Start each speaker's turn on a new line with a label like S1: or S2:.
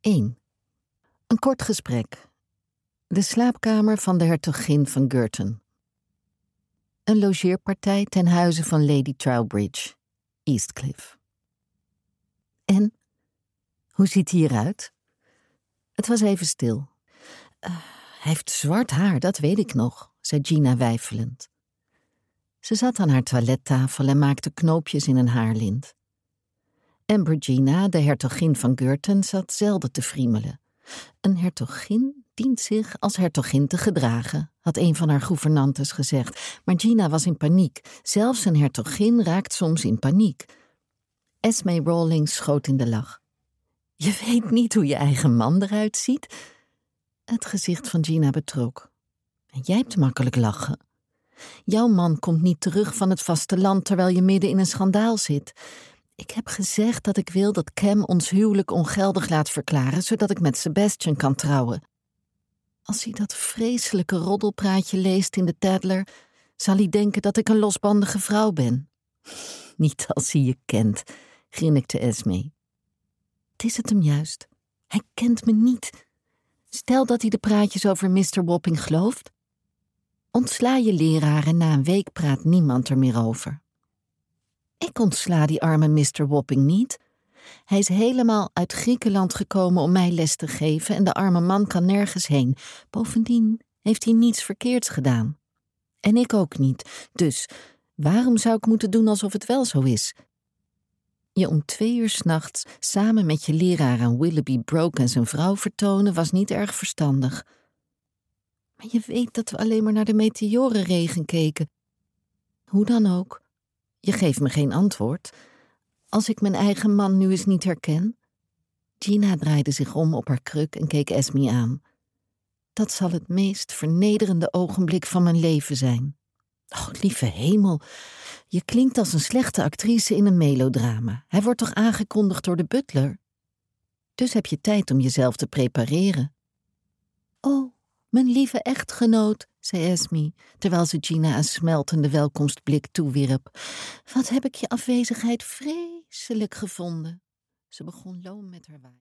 S1: 1. Een kort gesprek. De slaapkamer van de hertogin van Girton. Een logeerpartij ten huize van Lady Trowbridge, Eastcliff. En? Hoe ziet hij eruit? Het was even stil. Hij heeft zwart haar, dat weet ik nog, zei Gina weifelend. Ze zat aan haar toilettafel en maakte knoopjes in een haarlint. Ambergina, de hertogin van Girton, zat zelden te friemelen. Een hertogin dient zich als hertogin te gedragen, had een van haar gouvernantes gezegd. Maar Gina was in paniek. Zelfs een hertogin raakt soms in paniek. Esme Rawlings schoot in de lach. Je weet niet hoe je eigen man eruit ziet? Het gezicht van Gina betrok. En jij hebt makkelijk lachen. Jouw man komt niet terug van het vasteland terwijl je midden in een schandaal zit. Ik heb gezegd dat ik wil dat Cam ons huwelijk ongeldig laat verklaren, zodat ik met Sebastian kan trouwen. Als hij dat vreselijke roddelpraatje leest in de Tatler, zal hij denken dat ik een losbandige vrouw ben. Niet als hij je kent, grinnikte Esme. Het is het hem juist. Hij kent me niet. Stel dat hij de praatjes over Mr. Wapping gelooft. Ontsla je leraar en na een week praat niemand er meer over. Ik ontsla die arme Mr. Wapping niet. Hij is helemaal uit Griekenland gekomen om mij les te geven en de arme man kan nergens heen. Bovendien heeft hij niets verkeerds gedaan. En ik ook niet. Dus waarom zou ik moeten doen alsof het wel zo is? Je om 2 uur 's nachts samen met je leraar aan Willoughby Broke en zijn vrouw vertonen was niet erg verstandig. Maar je weet dat we alleen maar naar de meteorenregen keken. Hoe dan ook. Je geeft me geen antwoord. Als ik mijn eigen man nu eens niet herken? Gina draaide zich om op haar kruk en keek Esme aan. Dat zal het meest vernederende ogenblik van mijn leven zijn. Oh, lieve hemel. Je klinkt als een slechte actrice in een melodrama. Hij wordt toch aangekondigd door de butler? Dus heb je tijd om jezelf te prepareren. Oh, mijn lieve echtgenoot, zei Esme, terwijl ze Gina een smeltende welkomstblik toewierp. Wat heb ik je afwezigheid vreselijk gevonden. Ze begon loom met haar waai.